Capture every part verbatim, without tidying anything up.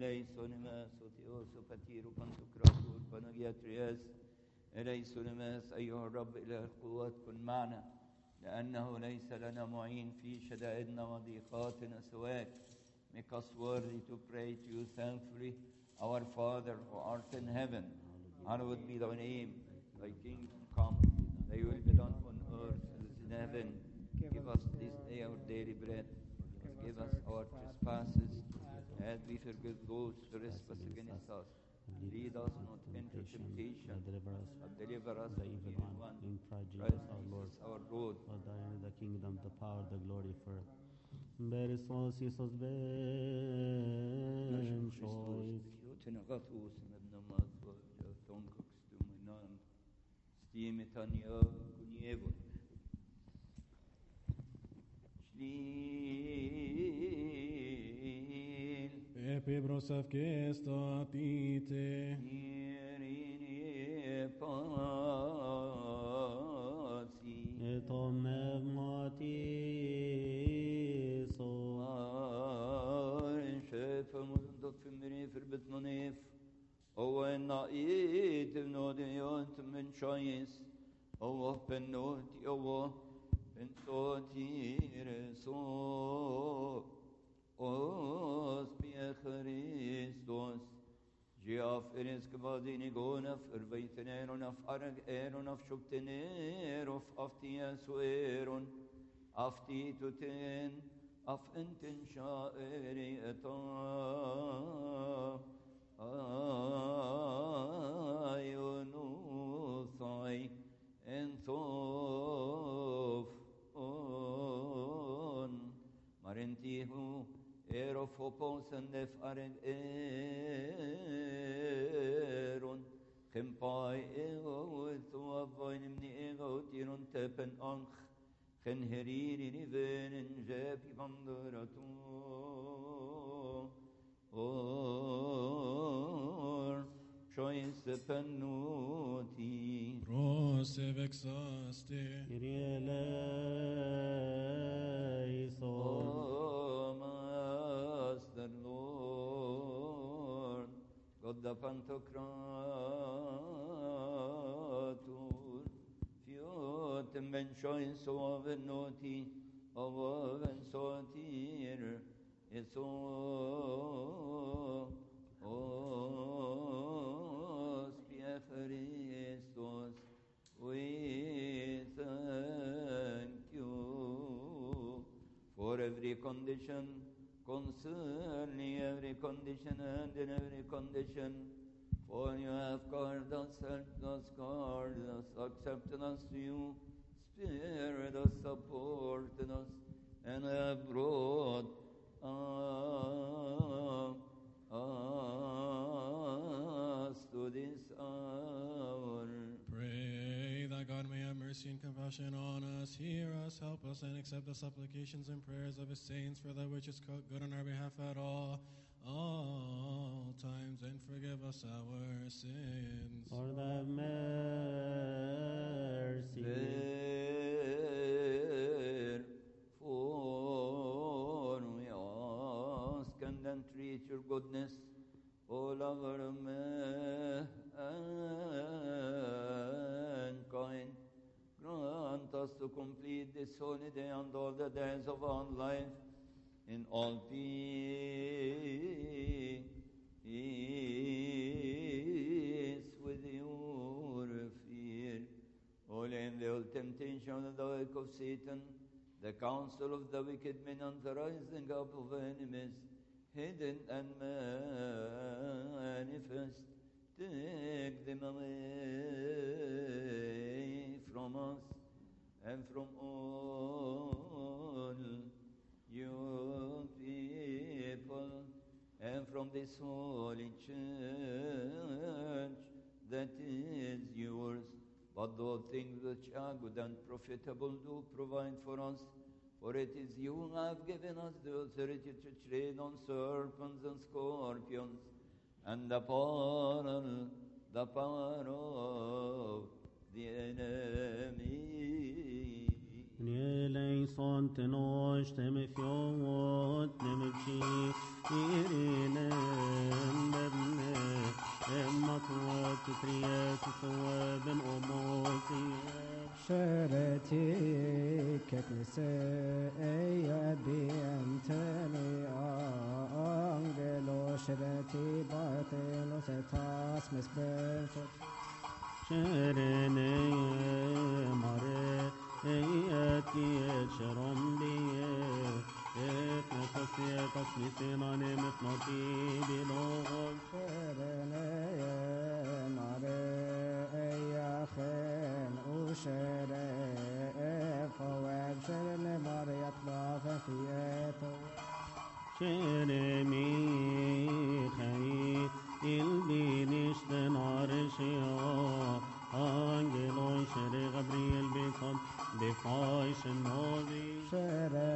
eleison emas oteos وفتير وبنتكراtor بنجياترياس eleison emas أيها الرب إله القوات كن معنا لأنه ليس لنا معين في شدائدنا وضيقاتنا سواك. Make us worthy to pray to you thankfully. Our Father who art in heaven, hallowed be thy name. Thy kingdom come, thy will be done on earth as in heaven. Give us this day our daily bread. Forgive us our trespasses, as we forgive those who trespass against us. Lead us not into temptation, but deliver us but deliver us from the from evil evil one. one. In Christ Christ Jesus our Lord. Jesus our Lord. For thine is the kingdom, the power, the glory forever. Berismos Isos ben shoy. Tynagathos med namaz var tonkakstum stimitania kunievon. Shlil Epibros of Gestatite. Irini pasi Etom nevmatiso. Schöpfung für mich verbit man if. O en naid nodiant men chais. O open not yo en sotir so. Os pie Christos. Geaf eres kvadini gonaf erweiten eron af arg eron af shubtener of aftia sueron. Afti tuten af enten shaeri eta ayunuthai enthof on marentihu erofopos endef areg eron kempai ego tu avoinim ni ego tirun tepen anch Gen heriri ni venen jepi banduratu or choice pennuti Prose vexaste. Kyrie eleison. Oh Master Lord God the Pantocrator Fiotem ben choice of noti of en sotir eso os pie Christos we thank you for every condition concerning every condition and in every condition. For you have called us, helped us, called us, accepted us to you, spared us, supported us, and have brought uh, us to this hour. Pray that God may have mercy and compassion on us, hear us, help us, and accept the supplications and prayers of his saints for that which is good on our behalf at all, all times, and forgive us our sins. Lord have mercy. Therefore we ask and entreat your goodness, O lover of mankind. Grant us to complete this holy day and all the days of our life in all peace with your fear. All in the old temptation of the work of Satan, the counsel of the wicked men and the rising up of enemies, hidden and manifest, take them away from us and from all your people and from this holy church that is yours. But those things which are good and profitable do provide for us. For it is you who have given us the authority to tread on serpents and scorpions, and the power, the power of the enemy. Eleison tenosh temefyot nemchi irine Trias Sueben Omosia شرتي كتلسي بينتني أنجلو شرتي باطل ستاس مسبن شرني ماري اياتي شرم بي اتنفسي تصميسين عن مفنطي بلغم شرني ماري اياخين وشري فواب شرني ماري اطلاف فياتو شرمي خي البينشتن عرشيا أنجلون شري غبريل بيصد بفايش النوبي شري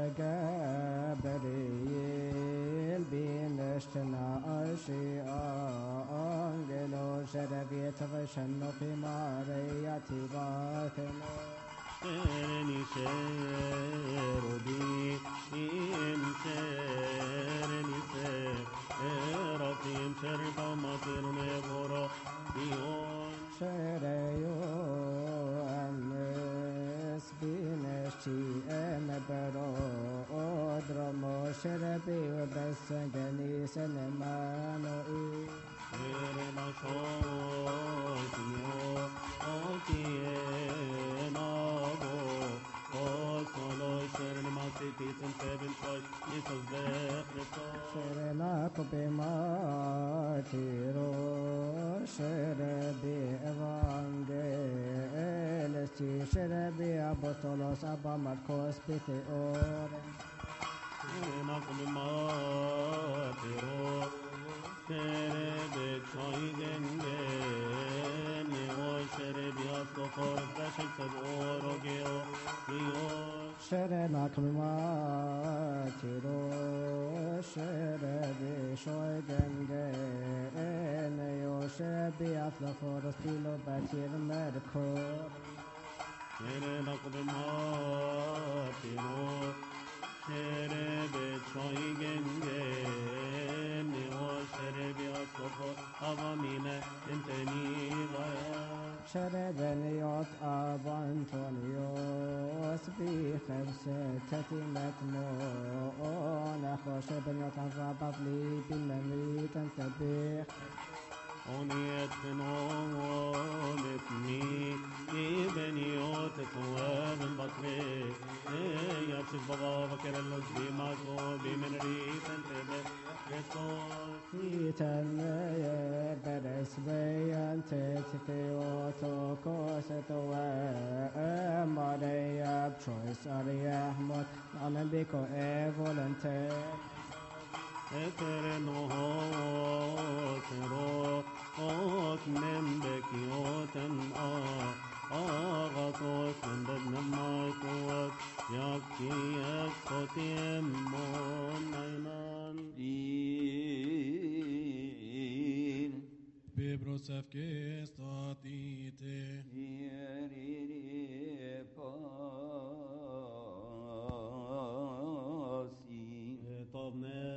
جبريل بينشتنا أرشيا أنجلو شري بيتغشنو في مارياتي باطنو شرني شربي إن شرني شرطيم شرطا مطير نبورا بيون شريو الناس بنشتي أنا برو أدرمو شربي وبس جنيس المانو إيه شرنا شوتيو أوتينا بو أوصلو شرن ما سيتي سنتبن شوي يسوس بخرطو شرناك بماتيرو شربي إفانجيلستي شربي أبوستولوس أبا ماركوس بيتي أورن شرنا كماتيرو شربي شوي جنجن وشربي أصلفور بشل سبورو جيو جيو شرناك بماتيرو شربي شوي جنجن يوشربي أفلافورس بيلو باتير ميركور شرنا كماتيرو شربي شوي جنجن وشربي أصلفور أغامينا انتني غيا شربنيوت أبو أنطونيوس بخمسة تتمت مون أخو شربنيوت أبو بابلي بالمميت انتبه أونيت فنون اتني إبنيوت ثواب بطري يرشد بابا بكر اللجبي مازو بمن ريت انتبه كريستوس في تنمية برس بيان تتفيوتو كوستو ماريا بشويس أريا أحمد أنا بيكو إيه فولنتير Eterno hotero ot membekioten a agatos membem maikuat yakki ekotiem monainan in Bibros efkes tatite. Ierire pasi Tov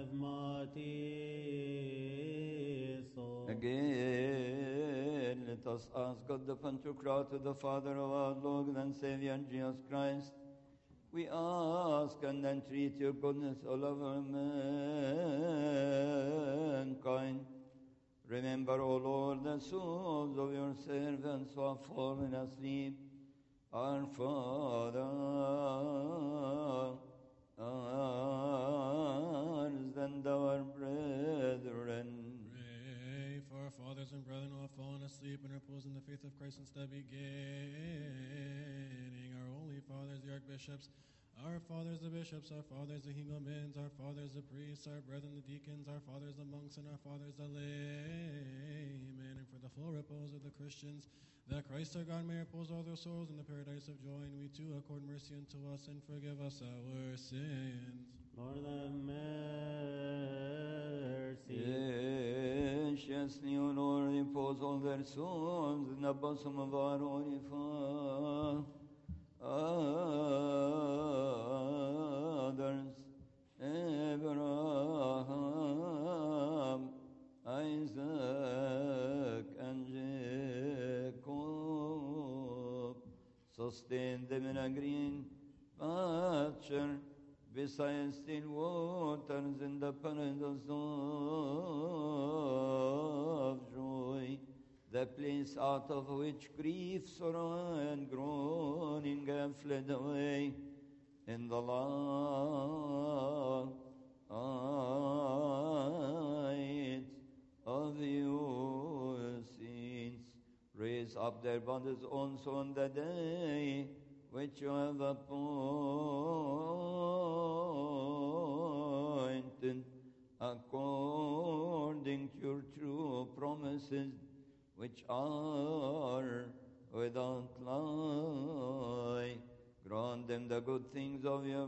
nevmatiso Again, let us ask God the Pantocrator, the Father of our Lord and Savior Jesus Christ. We ask and entreat your goodness all over mankind. Remember, O Lord, the souls of your servants who have fallen asleep. Our Father, ours and our brethren. Pray for our fathers and brethren who have fallen asleep and repose in the faith of Christ instead, beginning our holy fathers, the archbishops, our fathers, the bishops, our fathers, the hegumens, our fathers, the priests, our brethren, the deacons, our fathers, the monks, and our fathers, the laymen, and for the full repose of the Christians, that Christ our God may repose all their souls in the paradise of joy, and we too accord mercy unto us and forgive us our sins. Lord have mercy. Graciously, O Lord, impose all their souls in the bosom of our holy fathers, Abraham, Isaac, and Jacob. sustain them in a green pasture beside still waters in the paradise of joy, the place out of which grief, sorrow, and groaning have fled away in the light of your saints. Raise up their bodies also on the day which you have appointed, according to your true promises, which are without lie. Grant them the good things of your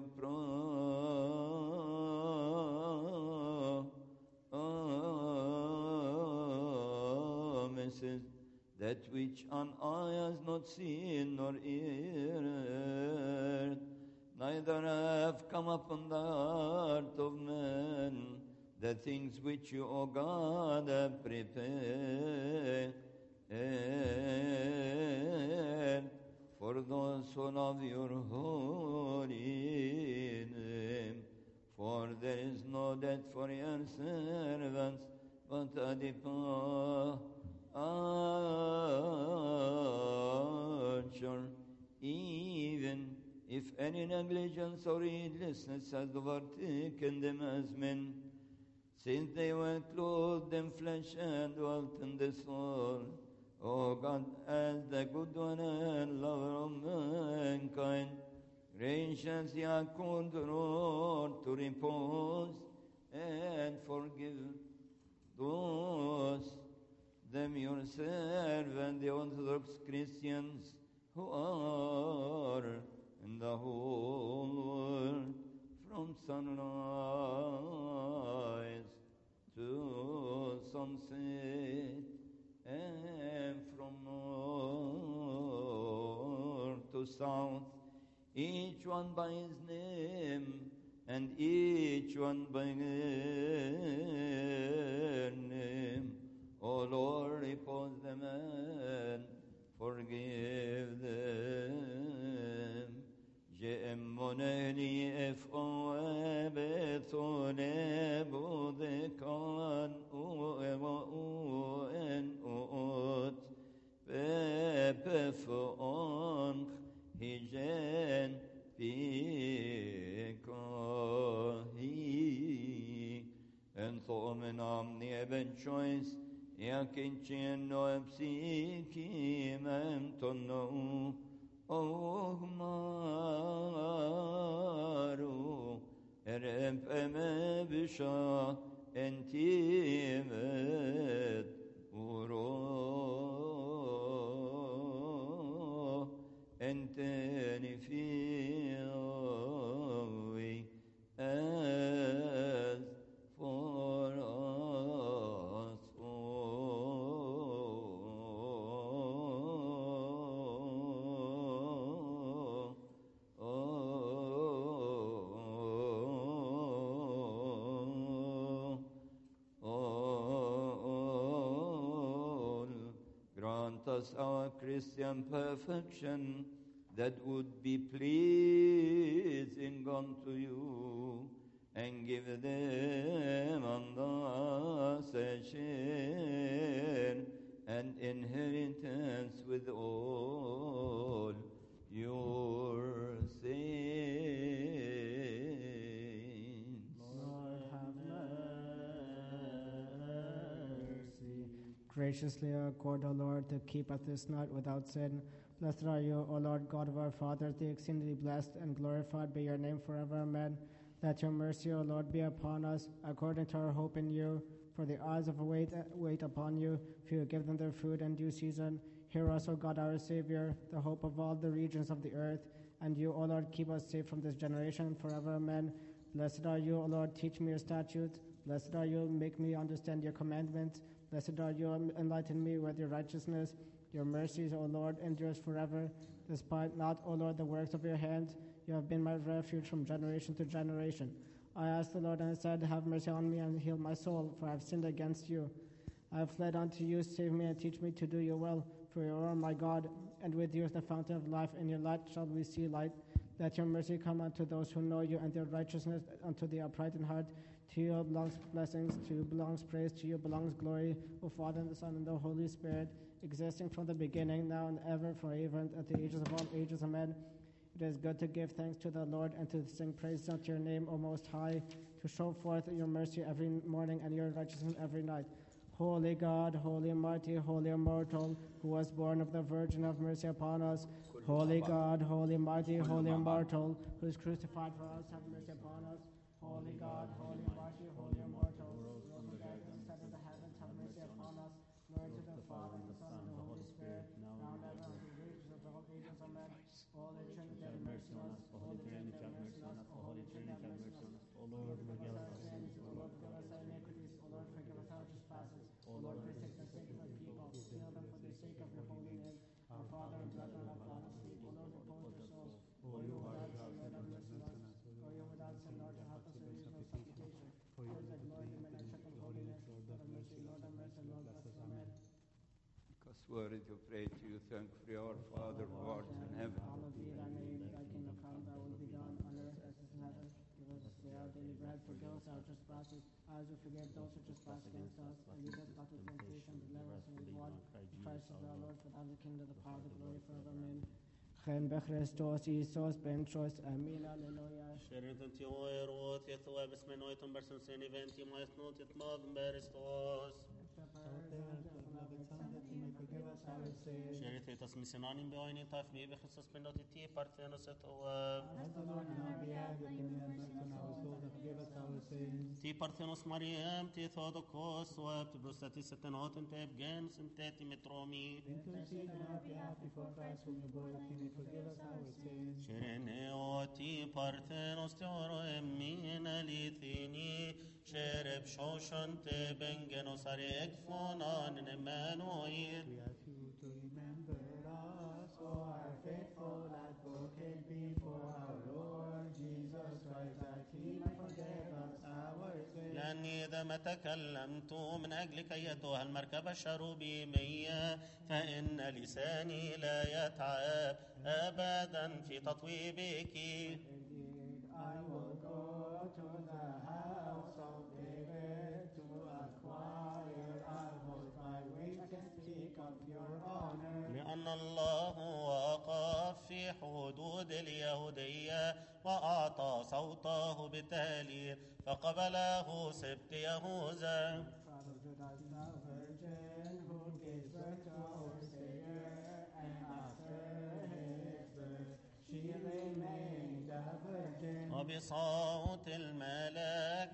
promises, that which an eye has not seen nor ear, neither have come upon the heart of man, the things which you, O God, have prepared for those who love your holy name. For there is no death for your servants, but a departure, even if any negligence or heedlessness has overtaken them as men, since they were clothed in flesh and dwelt in the soul. O God, as the good one and lover of mankind, graciously accord Lord to repose and forgive those them your servant, the Orthodox Christians, who are in the whole world, from sunrise to sunset, and from north to south, each one by his name, and each one by their name. O Lord, repose them and forgive them. Je'emmoneni ef'o ebethone budekan u'ewa u'en u'ot pepefo'on hijen pikohi en thomen amni eben choice yakin no epsikim em tonno Ohmaru erem eme bisha entimet uro enteni fiawi as for us us our Christian perfection, that would be pleasing unto you, and give them and us a share and inheritance with all your saints. Lord, have mercy. Graciously accord, O Lord, to keep us this night without sin. Blessed are you, O Lord God of our fathers, the exceedingly blessed, and glorified be your name forever. Amen. Let your mercy, O Lord, be upon us, according to our hope in you. For the eyes of wait, wait upon you, for you give them their food in due season. Hear us, O God, our Savior, the hope of all the regions of the earth. And you, O Lord, keep us safe from this generation forever. Amen. Blessed are you, O Lord, teach me your statutes. Blessed are you, make me understand your commandments. Blessed are you, enlighten me with your righteousness. Your mercies, O Lord, endures forever. Despite not, O Lord, the works of your hands, you have been my refuge from generation to generation. I asked the Lord and I said, have mercy on me and heal my soul, for I have sinned against you. I have fled unto you, save me and teach me to do your will, for you are my God. and with you is the fountain of life. In your light shall we see light. Let your mercy come unto those who know you, and your righteousness unto the upright in heart. To you belongs blessings, to you belongs praise, to you belongs glory, O Father, and the Son, and the Holy Spirit, existing from the beginning, now and ever, forever, and at the ages of all ages. Amen. It is good to give thanks to the Lord and to sing praise unto your name, O Most High, to show forth your mercy every morning and your righteousness every night. Holy God, holy mighty, holy immortal, who was born of the Virgin, have mercy upon us. Holy God, holy mighty, holy immortal, who is crucified for us, have mercy upon us. Holy God, holy mighty, holy immortal, who rose from the dead and ascended to the heavens, have mercy upon us. Glory to the Father, and the Son, and the Holy Spirit, now and ever, and in the ages of all ages. Amen. Holy Trinity, have mercy on us. Holy Trinity, have mercy on us. Holy Trinity, have mercy on us. O Lord, forgive us our sins. O Lord, forgive us our iniquities. O Lord, forgive us our trespasses. O Lord, forsake the sake of the people. Heal them for the sake of your holy name. Our Father and brethren have fallen asleep. O Lord, repose their souls. O you without sin, Lord, have mercy on us. O you without sin, Lord, help us in reasonable supplication. For yours the glory, dominion, and holiness. Lord, have mercy. Lord, have mercy. Lord, bless us. Amen. Because worthy to pray to you, thank for our Father who art in heaven. Hallowed be thy name. Thy kingdom come, thy will be done on earth as it is in heaven. Give us this day our daily bread. Forgive us our trespasses, as we forgive those who trespass against us. And lead us not into temptation, deliver us from evil one. Christ is our Lord, for thine is the kingdom, the power, the glory forever. Amen. Gen be Christos Iisus benchos. Amen. Alleluia. Sheridan ti oerot yethua besmenoitum bersenseni venti maestnot yetmad beristos. Sherith etas missionanim beoinin taf mi bechristos benoti ti parthenos et oev. Ti parthenos Mariam, ti Theotokos, oev, ti brustatis et enotem te evgens, and te ti metromi. Shereneo ti parthenos te oro emmin alithini, Shereb shoshan te bengenos arek fonan in Emmanuel. We ask you to remember us, O our faithful advocate before our Lord Jesus Christ, that he may forgive us our sins. لأني إذا ما تكلمت من أجلك أيتها المركبة الشروبيمية فإن لساني لا يتعب أبدا في تطويبك. Indeed, I will go to the house of David to acquire a voice by which I can speak of your honor. لأن الله وقف في حدود اليهودية وأعطى صوته بالتهليل فقبله سبط يهوذا. Proud of Judas, the virgin who gave birth to our Savior, and after his birth she remained a virgin. وبصوت الملاك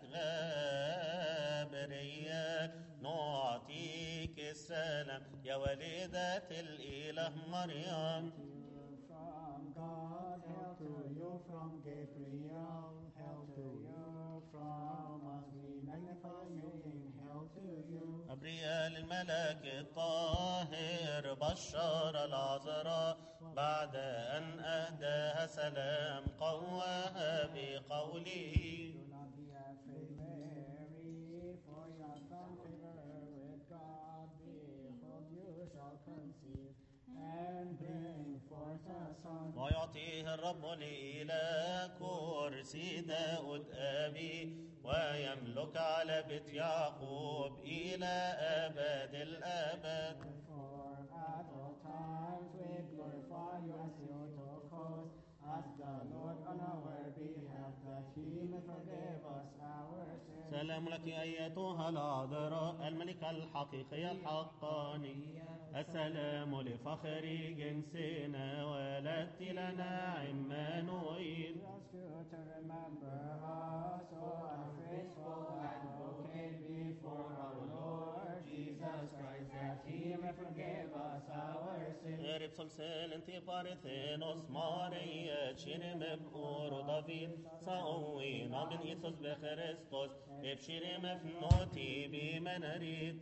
غابرية نعطيك السلام يا والدة الإله مريم. From God, hail to you from Gabriel, hail to you from us, we magnify you in hail to you. أبريال الملاك الطاهر بشر العذراء بعد أن أهداها سلام قواها بقوله. Do not be afraid, Mary, for you have found favor with God. Behold, you shall conceive and bring forth a son. ويعطيه الرب لإله كرسي داود أبي ويملك على بيت يعقوب إلى أبد الأبد. For at all times we glorify you as the Theotokos, as the Lord on our behalf, that he may forgive us our sins. سلام لك أيتها العذراء الملكة الحقيقية الحقانية السلام لفخر جنسنا ولدت لنا عمانوئيل. We ask you to remember us, O our faithful advocate before our Lord Jesus Christ, that he may forgive us our sins. غير بسلسل انتي بارثينوس ماريا شيرم بأورو دافيد ساوينا من إيسوس بخريستوس ابشيرم فنوتي بمناريد.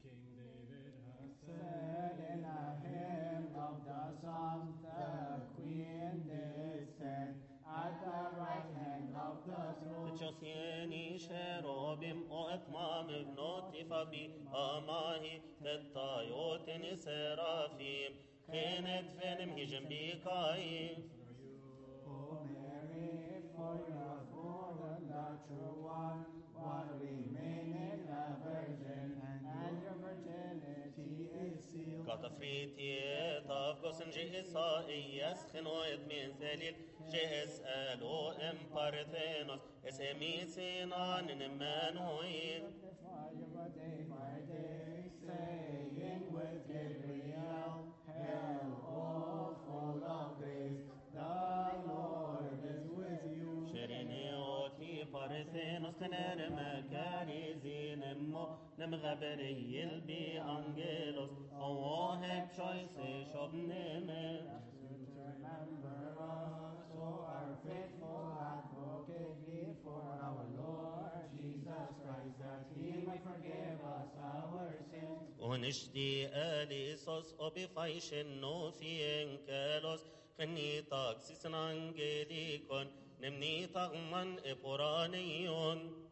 Said in a hymn of the Psalms, the Queen did say, at the right hand of the throne. تشوثيني شروبم وإطمام بنوتي فبي أماهي تتايوتني سرافيم خينت فينم هجم بيكاي. O Mary, for you are born the true one, one remaining a virgin, and your virginity is sealed. كطفريتي طفقس جي إسائيس خنويت من ثليل جي اسألو ام بارثينوس اسمي سينان نمانوين. Magnify you day by day, saying with Gabriel, Hail, O full of grace, the Lord is with you. شرينيوتي بارثينوس تنر مكاريزي نمو نمغبري البي أنجيلوس أوهب شويسي شوب نمي. Remember us, O our faithful advocate, before our Lord Jesus Christ, that he may forgive us our sins. ونشتي أليسوس وبفايش النوفي انكالوس خني تاكسيس نانجيليكون نمني تغمن إبرانيون.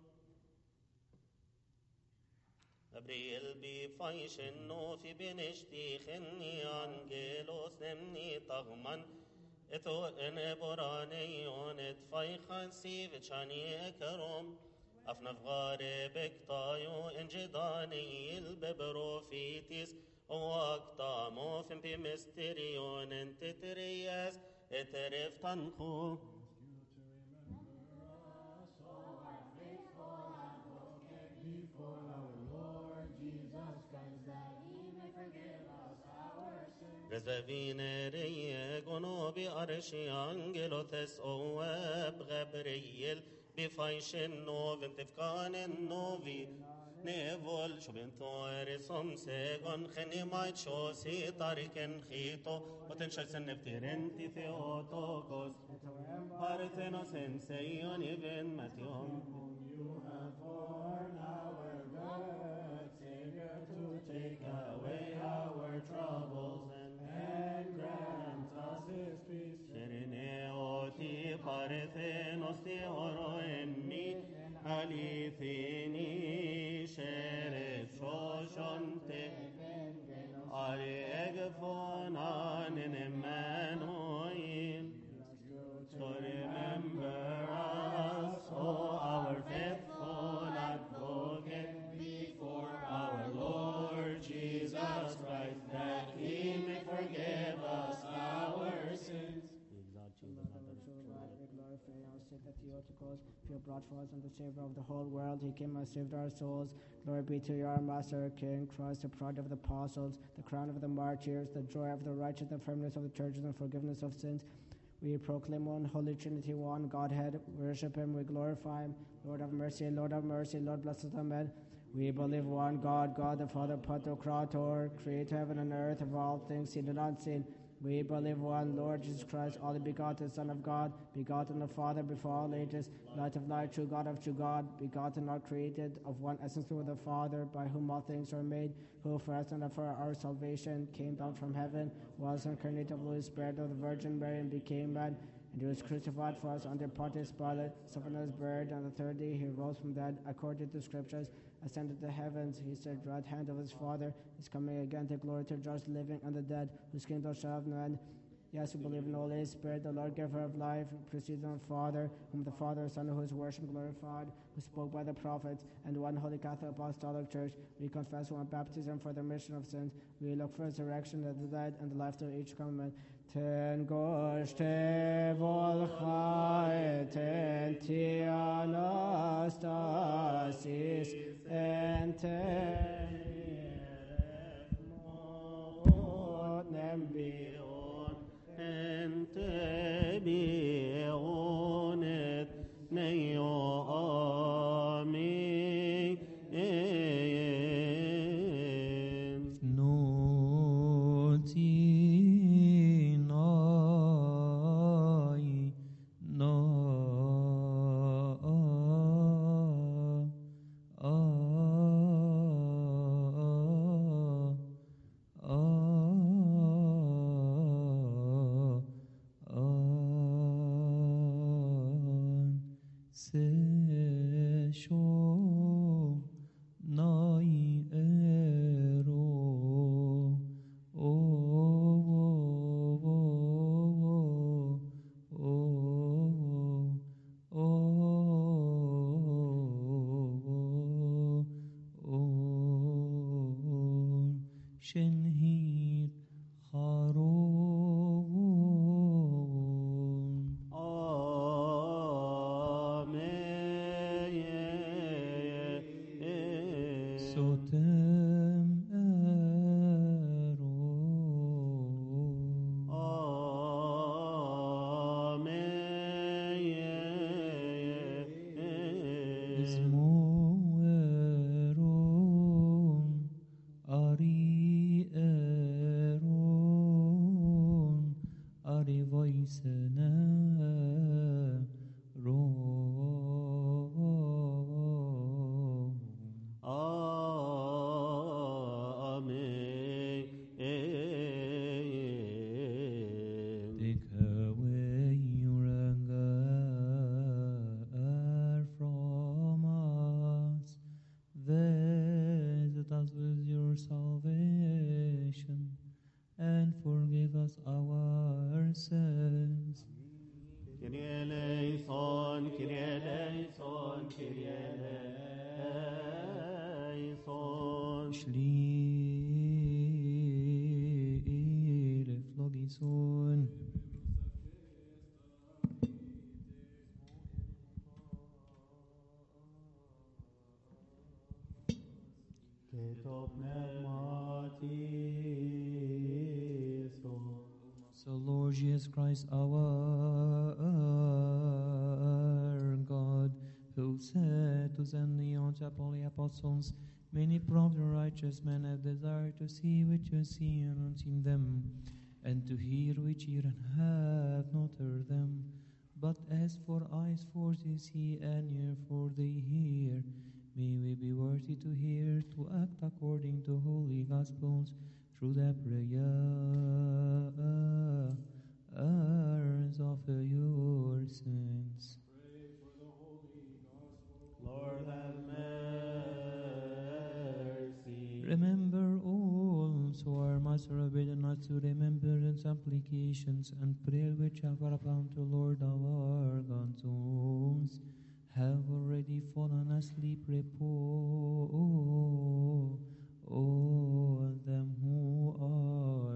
أبريل بفايش النوفي بنشتي خني أنجيلوس نمني تغمن إتو إن إبرانيون اتفايخان سيفتشاني أكرم. أفنف غاربك طايو انجداني الببروفيتيس وقتامو فين بمستريون انت ترياس اترف تنخو. Before our Lord Jesus Christ, that he may forgive us our sins. رزفين ريقونو بأرشي أنجلوثس أواب غبريل بفايش النوف انتفكان النوفي نيفول شو بنتور سمسيغون خني مايت شوسي طاركن خيتو وتنشل سنفترنتي ثيوتوكوس بارثينوس انسيون ابن ماتيوم. You have borne our good Savior to take away our troubles and grant us his peace. شرينيوتي بارثينوس تيورو امي أليثيني شرف شوشنتي أريغفون عن المانوين. So remember us, O our faithful advocate, before our Lord Jesus Christ, that he may forgive us our sins. That Theotokos, you brought for us and the Savior of the whole world. He came and saved our souls. Glory be to your Master, King Christ, the pride of the apostles, the crown of the martyrs, the joy of the righteous, the firmness of the churches, and forgiveness of sins. We proclaim one Holy Trinity, one Godhead. Worship him, we glorify him. Lord of mercy, Lord of mercy, Lord bless us, amen. We believe one God, God the Father, Pantocrator, creator heaven and earth, of all things seen and unseen. We believe one Lord Jesus Christ, only begotten Son of God, begotten of Father before all ages, light of light, true God of true God, begotten, not created, of one essence with the Father, by whom all things are made, who for us and for our salvation came down from heaven, was incarnate of the Holy Spirit of the Virgin Mary, and became man, and he was crucified for us under Pontius Pilate, suffered and was buried, and on the third day he rose from the dead, according to the Scriptures, ascended to the heavens, he stood at the right hand of his Father, is coming again to glory to judge the living and the dead, whose kingdom shall have no end. Yes, we believe in the Holy Spirit, the Lord giver of life, proceeds from the Father, whom the Father, Son, who is worshipped and glorified, who spoke by the prophets, and one Holy Catholic Apostolic Church. We confess one baptism for the remission of sins. We look for resurrection of the dead and the life to each coming. Ten goshte volchai, ten ti anastasis, and ten nembion, and tebionet neo amin. Oh شنهير خارون آمين. سوتم أرون آمين. إزمورون أري أرون أري فويسنا رون Amen. Take away your anger from us. Visit us with your salvation and forgive us our sins. Kyrie eleison, Kyrie eleison, Kyrie eleison. Schliere flogison. Και το πνεύμα Τίσο. So Lord Jesus Christ, our God, who said to send the holy apostles, many prompt and righteous men have desired to see which you see and unseen them, and to hear which ear and have not heard them. But as for eyes for they see and ear for they hear, may we be worthy to hear, to act according to holy gospels, through the prayers of your saints. Lord have mercy. Remember also our Master forbidden us to remember its applications and prayer which have abound to Lord our God. Those have already fallen asleep, repose. All them who are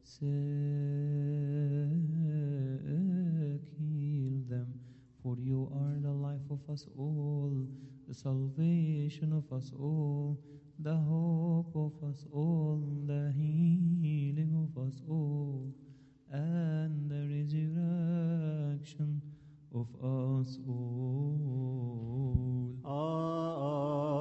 sick, heal them, for you are the life of us all, the salvation of us all, the hope of us all, the healing of us all, and the resurrection of us all.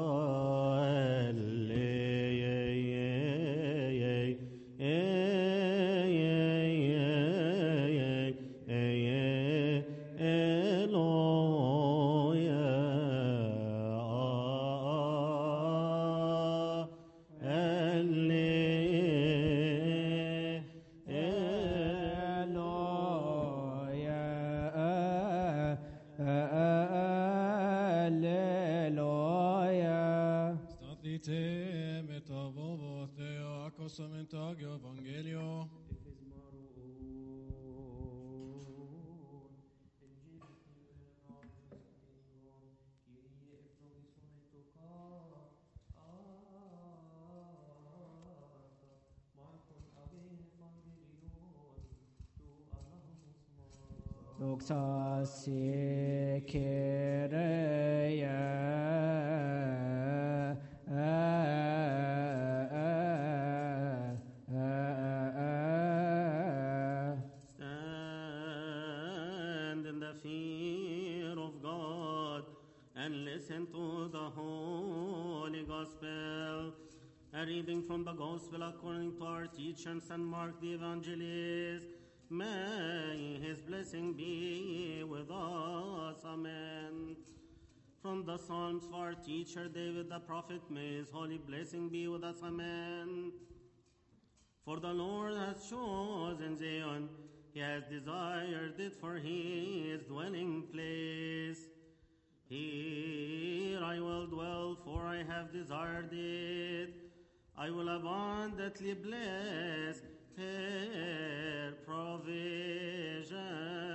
Statite metavovo theo accosamentagio evangelio. Doxa si Stand in the fear of God and listen to the Holy Gospel. A reading from the Gospel according to our teacher Saint Mark the Evangelist. May his blessing be with us. Amen. From the Psalms of our teacher David the prophet, may his holy blessing be with us. Amen. For the Lord has chosen Zion, he has desired it for his dwelling place. Here I will dwell, for I have desired it. I will abundantly bless her provision.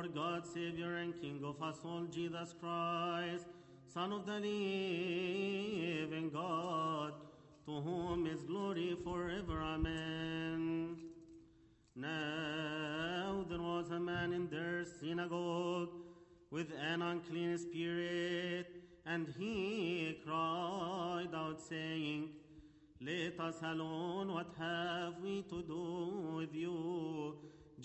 our God, Savior, and King of us all, Jesus Christ, Son of the living God, to whom is glory forever. Amen. Now there was a man in their synagogue with an unclean spirit, and he cried out, saying, Let us alone, what have we to do with you,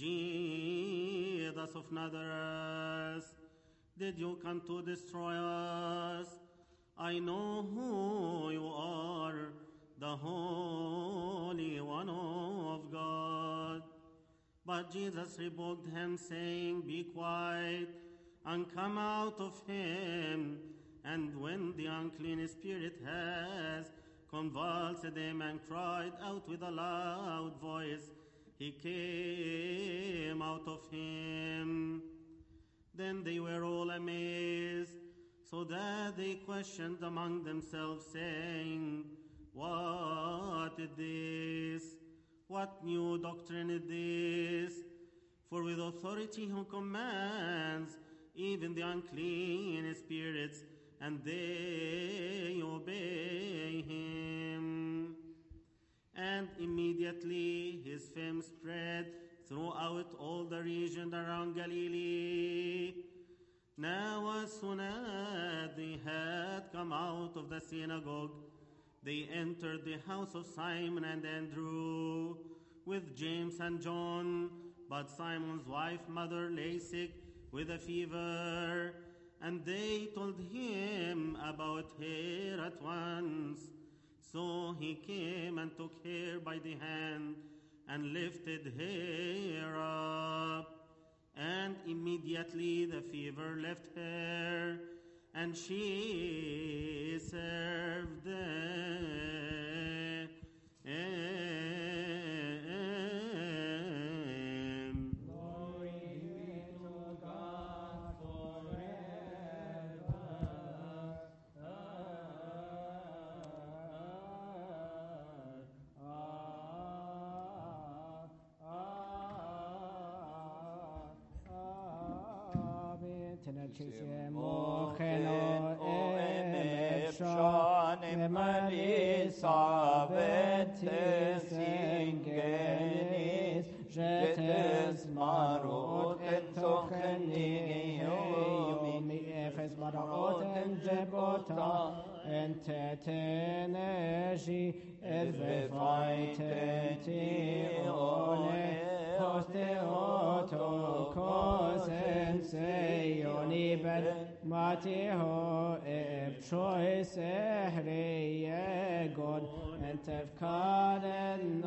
Jesus of Nazareth? Did you come to destroy us? I know who you are, the Holy One of God. But Jesus rebuked him, saying, Be quiet, and come out of him. And when the unclean spirit has convulsed him and cried out with a loud voice, he came out of him. Then they were all amazed, so that they questioned among themselves, saying, What is this? What new doctrine is this? For with authority he commands even the unclean spirits, and they obey him. And immediately his fame spread throughout all the region around Galilee. Now as soon as they had come out of the synagogue, they entered the house of Simon and Andrew with James and John. But Simon's wife, mother, lay sick with a fever, and they told him about her at once. So he came and took her by the hand and lifted her up. And immediately the fever left her, and she served them. Glory be to God forever. Jetes marot en tocheni yomi Efes marot en jebota en teteneji ervefaiten tione hoste otokos en seioni ben matiho eb choice ehriye god en tefkaden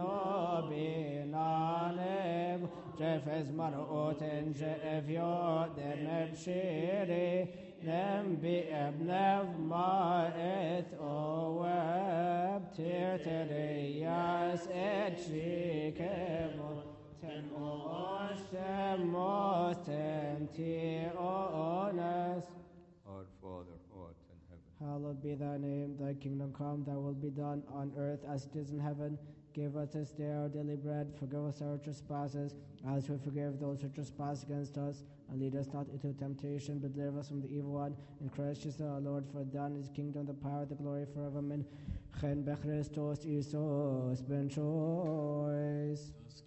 nobilane Jefes marot en jeviot en ebshiri nem bi ebnev ma et oeb tirterias et shikevot ten ostem mostem tiones. Our Father who art in heaven, Hallowed be thy name, thy kingdom come, thy will be done on earth as it is in heaven. Give us this day our daily bread, forgive us our trespasses, as we forgive those who trespass against us. And lead us not into temptation, but deliver us from the evil one. In Christ Jesus our Lord, for thine is the kingdom, the power, the glory forever. Amen. Chen bechristos Isos ben choice.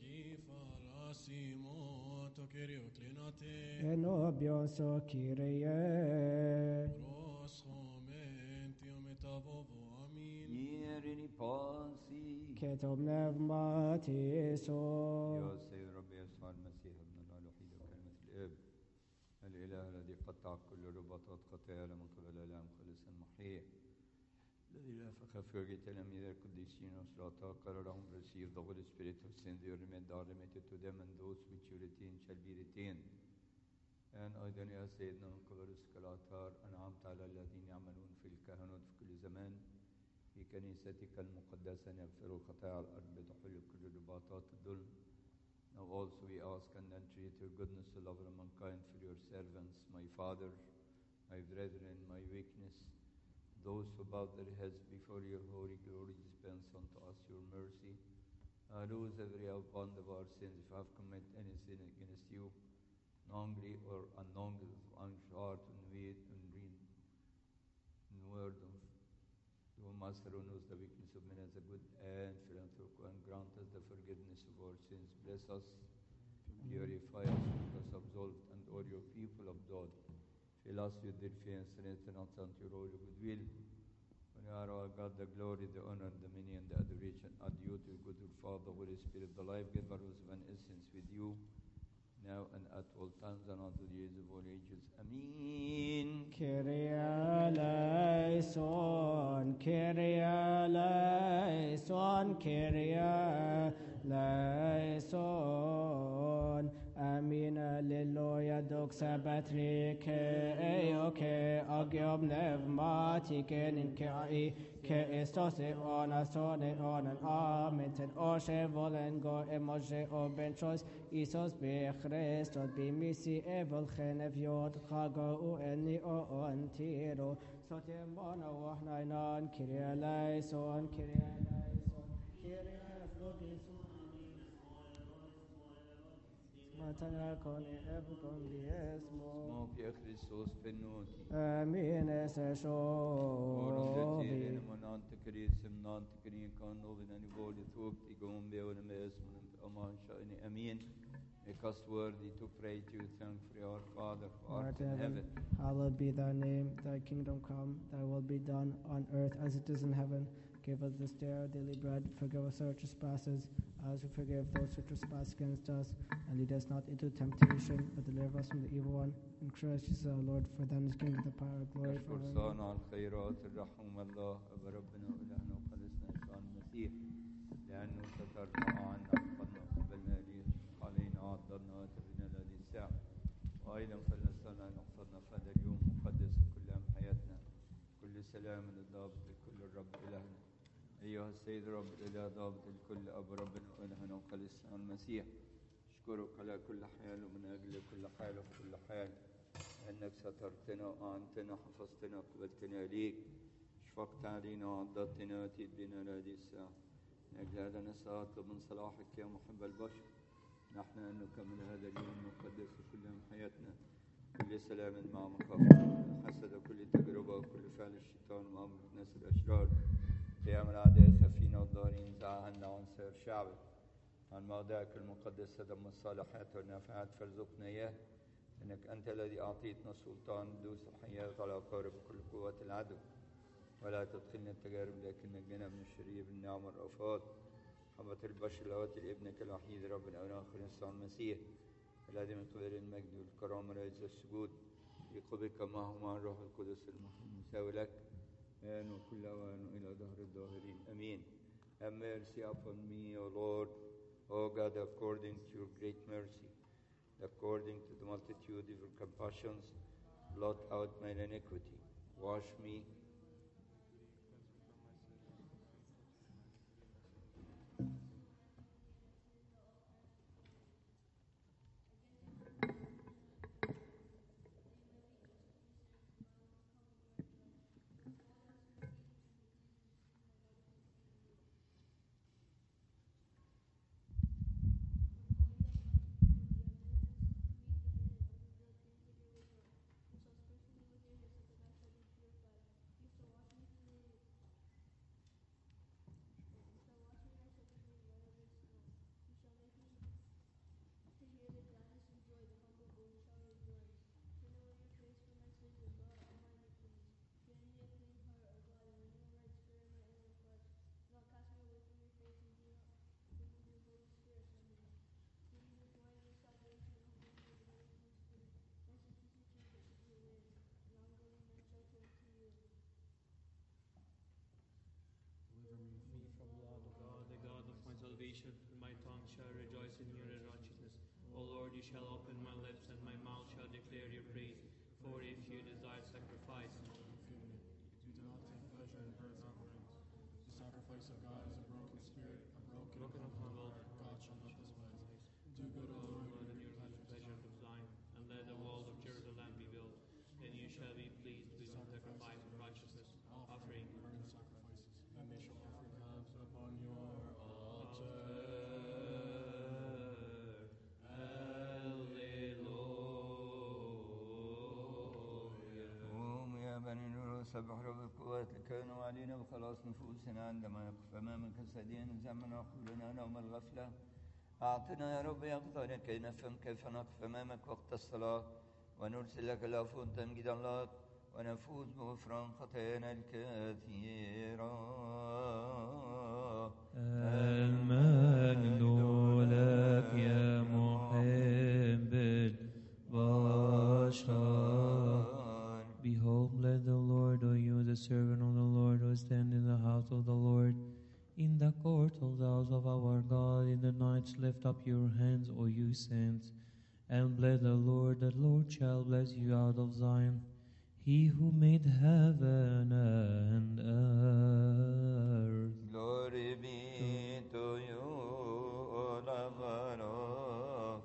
Enobion so Kyrie. Yerini Ponsi, Ketom nevmatiso. يا سيد رب يسوع المسيح ابن الله الوحيد وكلمة الآب الإله الذي قطع كل رباطات خطايانا من قبل الإله مخلص محيي الذي لا فخفر تلاميذ القديسين وصلاة قررهم receive the Holy Spirit of sin they remit are remitted to them and those which you retain shall be retained. And أيضا يا سيدنا من قبل السكالاتار أنعمت على الذين يعملون في الكهنوت في كل زمان في كنيستك المقدسة أن يغفروا خطايا الأرض بتحل كل رباطات الظلم. Now also we ask and entreat your goodness to love mankind for your servants, my Father, my brethren, my weakness, those who bow their heads before your holy glory, dispense unto us your mercy. Uh, lose every bond of our sins if I have committed any sin against you. Nongri or Anongel, Anshart, Unvid, Unrin, Nwerdum. O Master, who knows the weakness of men as a good and philanthropic, and grant us the forgiveness of our sins. Bless us, purify us, make us absolved, and all your people of God. Fill us with their fear and strengthen us unto your holy goodwill. When you are our God, the glory, the honor, the dominion, the adoration are due to good Father, Holy Spirit, the life giver, who is one essence with you, now and at all times and unto the age of all ages. Amen. Kyrie eleison, Kyrie eleison, Kyrie eleison. Amen. Alleluia. Doxa patrike eoke agiom pneumatiken in kai ke estos e onason e onan amen. Ten oshe volen go emoje o benchos Isos be Christos be misi evil geneviot chago u eni o antiro sotem bono wahnainan Kyrie eleison, Kyrie eleison, Kyrie eleison. Matana con ev con diesmo. Smo pia Christos penoti. Amen esse Oron de shovi. tiri monante krisim nante kri kan oven and voli thuk ti gombe on mes mon aman shani. Amen. Make us worthy to pray to you, thank for our Father who art in heaven. Hallowed be thy name, thy kingdom come, thy will be done on earth as it is in heaven. Give us this day our daily bread, forgive us our trespasses, as we forgive those who trespass against us. And lead us not into temptation, but deliver us from the evil one. In Christ Jesus our Lord, for thine is the kingdom, the power, glory نشكر forever. صانع الخيرات الرحوم الله أبا ربنا وإلهنا وخلصنا يسوع المسيح لأنه سترنا عنا وقدنا قبلنا ليه علينا عضلنا وتبنا لهذه الساعة وأيضا فلنسألنا أن يحفظنا في هذا اليوم مقدس كل أيام حياتنا كل سلام للضابط لكل الرب إلهنا أيها السيد رب الإله ضابط الكل أبا ربنا وإلهنا وخلصنا المسيح أشكرك على كل حال ومن أجل كل حال وفي كل حال أنك سترتنا وأعنتنا حفظتنا قبلتنا ليك شفقت علينا وعضدتنا وأتيت بنا لهذه الساعة من أجل هذا نسأل أطلب من صلاحك يا محب البشر نحن أن نكمل هذا اليوم المقدس كل يوم حياتنا كل سلام مع مخافة حسد وكل تجربة وكل فعل الشيطان وأمر الناس الأشرار قيام الأعداء سفينة والظاهرين زعلنا عن سير شعبك عن مواضعك المقدسة دم الصالحات والنافعات فارزقنا إياه إنك أنت الذي أعطيتنا السلطان دوس الحياة على أقارب كل قوات العدو ولا تدخلنا التجارب لكن نجنا من الشرير بالنعم والرفات محبة البشر لوات لابنك الوحيد ربنا وناخر يسوع المسيح الذي من قبل المجد والكرامة رئيس السجود يقبك معه مع الروح القدس المساوي لك آن وكل أوان إلى دهر الداهرين أمين. Have mercy upon me, O Lord, O God, according to your great mercy, according to the multitude of your compassions, blot out mine iniquity. Wash me. salvation, and my tongue shall rejoice in your righteousness. O Lord, you shall open my lips, and my mouth shall declare your praise. For if you desire sacrifice, you do not take pleasure in burnt offerings. The sacrifice of God is a broken spirit, a broken, broken and humble, God shall not despise. Do good, O Lord, Lord, in your pleasure of Zion, and let the walls of Jerusalem be built. Then you shall be pleased with the sacrifice of righteousness, offering burnt sacrifices, and they shall offer calves upon your altar. Alleluia. نسبح رب القوات لكونه علينا بخلاص نفوسنا عندما نقف أمامك سادين زمن عقولنا نوم الغفلة. أعطنا يا رب يقظة كي نفهم كيف نقف أمامك وقت الصلاة ونرسل لك العفو تمجيد الله ونفوز بغفران خطايانا الكثيرة. المجد لك يا محب البشر. Behold, let the Lord, O you, the servant of the Lord, who stand in the house of the Lord, in the court of the house of our God, in the nights lift up your hands, O you saints, and bless the Lord. The Lord shall bless you out of Zion, He who made heaven and earth. Glory be to you, O lover of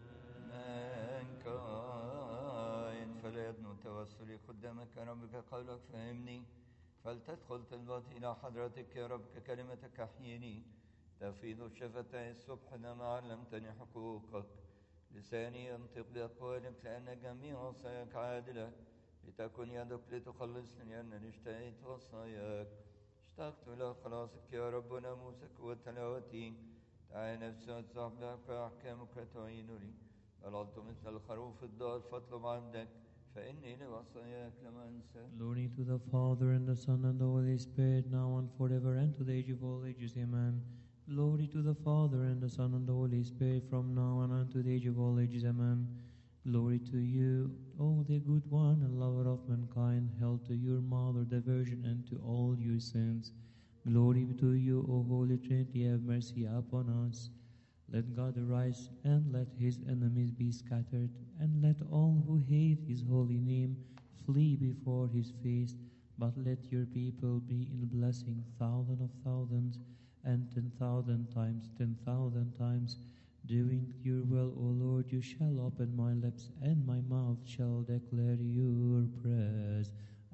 mankind. فلا يدنو توسلي قدامك يا رب كقولك فهمني، فلتدخل طلباتي إلى حضرتك يا رب ككلمتك أحييني. تفيض شفتي الصبح لما علمتني حقوقك، لساني ينطق بأقوالك لأن جميع وصاياك عادلة. لتكن يدك لتخلصني لأنني اشتهيت وصاياك. اشتقت إلى خلاصك يا رب وناموسك وتلاوتي. تعالى نفسي وتصاحبك فأحكامك تعينني. ضللت مثل الخروف الضال فاطلب عندك، فإني لوصاياك لم أنسى. Glory to the Father, and the Son, and the Holy Spirit, now and forever, and to the age of all ages. Amen. Glory to the Father, and the Son, and the Holy Spirit, from now on unto the age of all ages. Amen. Glory to you, O the good one and lover of mankind. Hail to your Mother, the Virgin, and to all your saints. Glory to you, O Holy Trinity, have mercy upon us. Let God arise, and let his enemies be scattered, and let all who hate his holy name flee before his face. But let your people be in blessing, thousand of thousands, and ten thousand times, ten thousand times. Doing your will, O Lord, you shall open my lips, and my mouth shall declare your praise.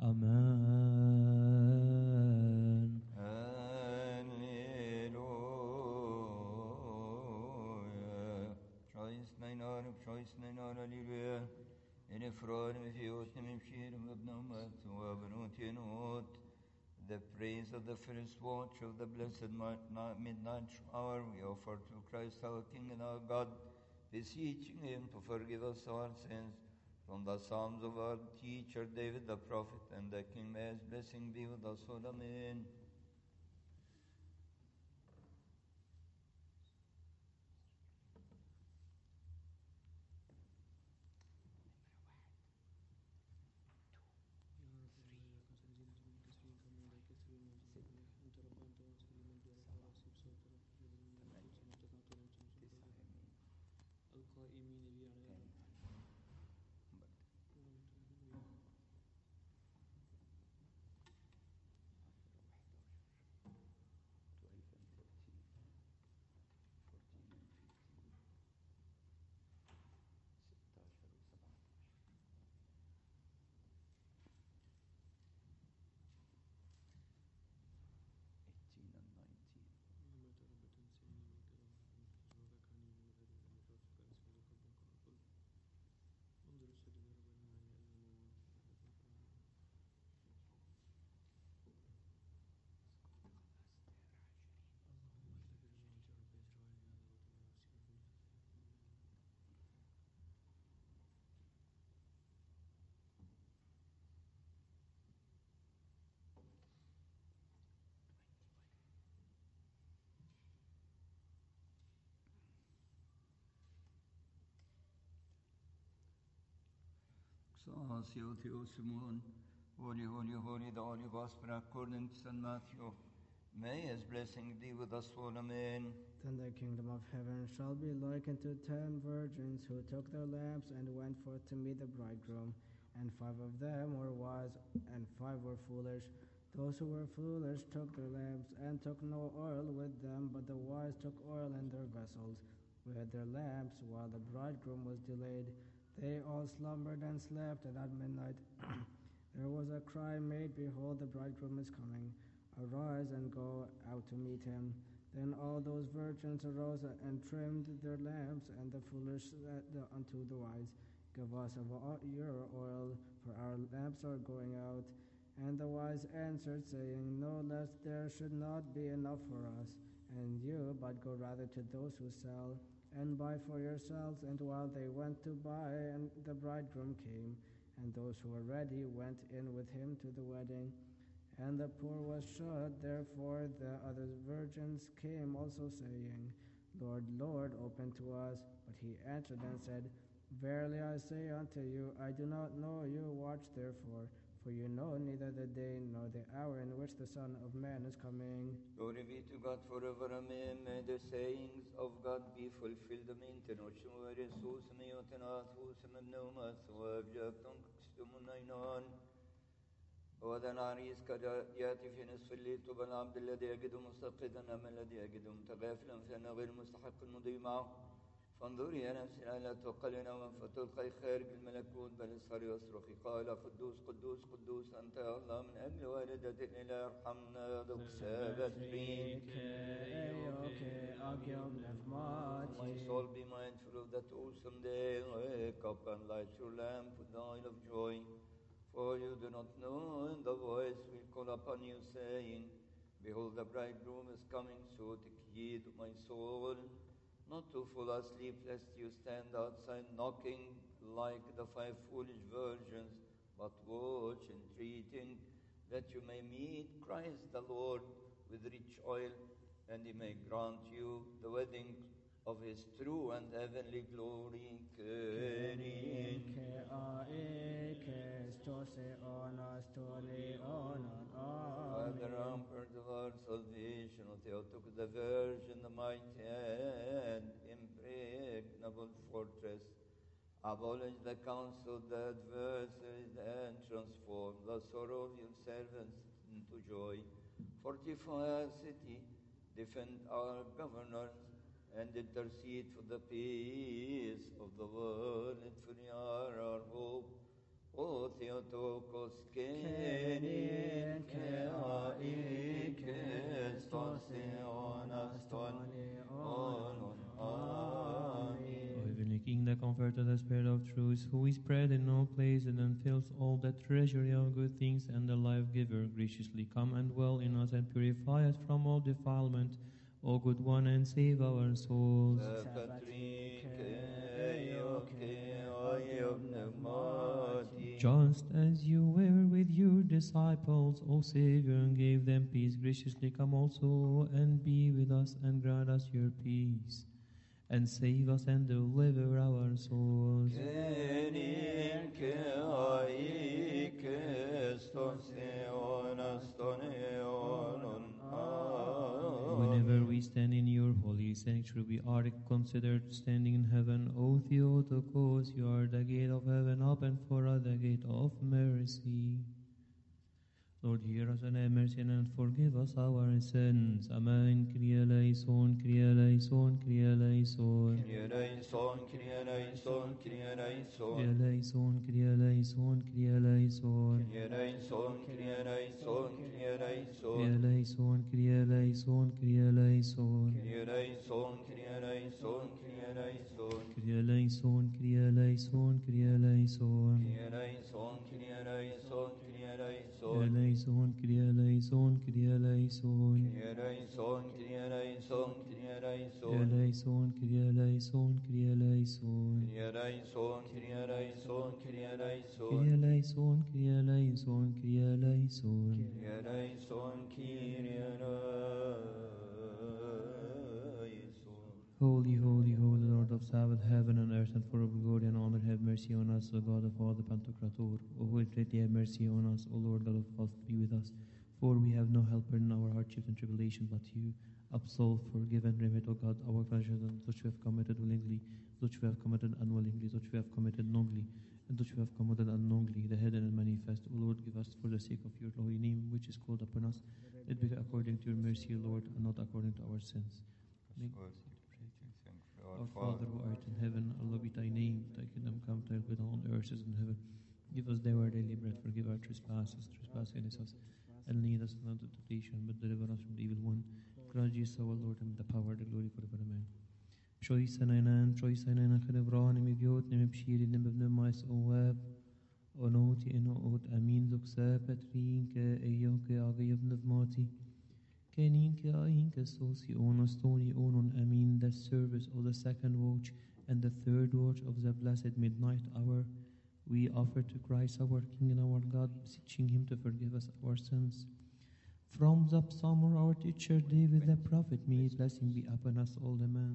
Amen. Alleluia. Choice nine on, choice nine on, Alleluia. In a fraud, if you would name share of no matter, Wabanut Yenot. The praise of the first watch of the blessed midnight hour we offer to Christ our King and our God, beseeching him to forgive us our sins. From the Psalms of our teacher David the prophet, and the King, may his blessing be with us all. Amen. Sanctio Theosimon, holy, holy, holy, the Holy Gospel according to Saint Matthew. May his blessing be with us all. Amen. Then the kingdom of heaven shall be likened to ten virgins who took their lamps and went forth to meet the bridegroom. And five of them were wise, and five were foolish. Those who were foolish took their lamps, and took no oil with them, but the wise took oil in their vessels with their lamps, while the bridegroom was delayed. They all slumbered and slept, and at midnight there was a cry made, Behold, the bridegroom is coming. Arise and go out to meet him. Then all those virgins arose and trimmed their lamps, and the foolish said unto the wise, Give us of all your oil, for our lamps are going out. And the wise answered, saying, No, lest there should not be enough for us and you, but go rather to those who sell, and buy for yourselves. And while they went to buy, and the bridegroom came, and those who were ready went in with him to the wedding. And the poor was shut. Therefore the other virgins came also, saying, Lord, Lord, open to us. But he answered and said, Verily I say unto you, I do not know you. Watch therefore, for you know neither the day nor the hour in which the Son of Man is coming. Glory be to God forever. Amen. May the sayings of God be fulfilled. Amen. Tenoshim wa Jesus miyotena thusam abnuma thwabjabtum kstum nainon. وذا ناريس كذا ياتي في نصف الليل طوبى العبد الذي يجد مستقدا أما الذي يجد متغافلا فإنه غير مستحق المضي معه. فانظري يا نفسي لا توقل نوما فتلقي خارج الملكوت بل اسهر يصرخ قال قدوس قدوس قدوس أنت يا الله من أجل والدة الإله ارحمنا دوكسابت فيك. My soul be mindful of that awesome day. Wake up and light your lamp with the oil of joy. For you do not know, and the voice will call upon you, saying, Behold, the bridegroom is coming, so take heed, my soul, not to fall asleep, lest you stand outside knocking like the five foolish virgins, but watch, entreating, that you may meet Christ the Lord with rich oil, and he may grant you the wedding of his true and heavenly glory. Father, rampart of our salvation, O Theotokos the Virgin, the mighty and impregnable fortress, abolish the counsel of the adversaries and transform the sorrow of your servants into joy. Fortify our city, defend our governors, and intercede for the peace of the world, and for you are our hope. O Theotokos, Kenin, Keai, Kestos, Eonaston, Onon, Amen. O Heavenly King, the comforter, the Spirit of truth, who is spread in all places and fills all the treasury of good things, and the life-giver, graciously come and dwell in us and purify us from all defilement, O good one, and save our souls. Just as you were with your disciples, O Savior, and gave them peace, graciously come also and be with us and grant us your peace, and save us and deliver our souls. Whenever we stand in your holy sanctuary, we are considered standing in heaven. O Theotokos, you are the gate of heaven, open for us the gate of mercy. Lord, hear us and have mercy and forgive us our sins. Amen. Kyrie eleison, Kyrie eleison, Kyrie eleison. Kyrie eleison, Kyrie eleison, Kyrie eleison. Kyrie eleison, Kyrie eleison, Kyrie eleison. Kyrie eleison, Kyrie eleison, Kyrie eleison. Kyrie eleison, Kyrie eleison, Kyrie eleison. Kyrie eleison, Kyrie eleison, Kyrie eleison. Kyrie eleison, Kyrie eleison, Kyrie eleison. Kyrie eleison, Kyrie eleison, Kyrie eleison. Kyrie eleison, Kyrie eleison, Kyrie eleison. Kyrie eleison, Kyrie eleison, Kyrie eleison. Kyrie eleison, Kyrie eleison, Kyrie eleison. Kyrie eleison, Kyrie eleison, Kyrie eleison. Kyrie eleison, Kyrie eleison, Kyrie eleison. Kyrie eleison, Kyrie eleison. Holy, holy, holy Lord of Sabbath, heaven and earth, and full of glory and honor, have mercy on us, O God of all the Pantocrator. O who greatly have mercy on us, O Lord God of hosts, be with us. For we have no helper in our hardships and tribulations but you. Absolve, forgive, and remit, O God, our transgressions, which we have committed willingly, which we have committed unwillingly, which we have committed knowingly, and which we have committed unknowingly, the hidden and manifest. O Lord, give us for the sake of your holy name, which is called upon us, it be according to your mercy, O Lord, and not according to our sins. Make Our Father who art in heaven, hallowed be thy name. Thy kingdom come, thy will be done on earth as in heaven. Give us day our daily bread, forgive our trespasses, trespass against us, and lead us not into temptation, but deliver us from the evil one. Christ Jesus our Lord, and the power, the glory forever. Amen. Choice and an choice and an khadevran, mi biot, mi bshiri, mi bnum mais owab. Onoti eno ot amin zuksa patrinke eyoke agayavnavmati. Keninke ainke sosi onostoni onon amin, the service of the second watch and the third watch of the blessed midnight hour. We offer to Christ our King and our God, beseeching him to forgive us our sins. From the psalm our teacher David the prophet, may his blessing be upon us all, amen.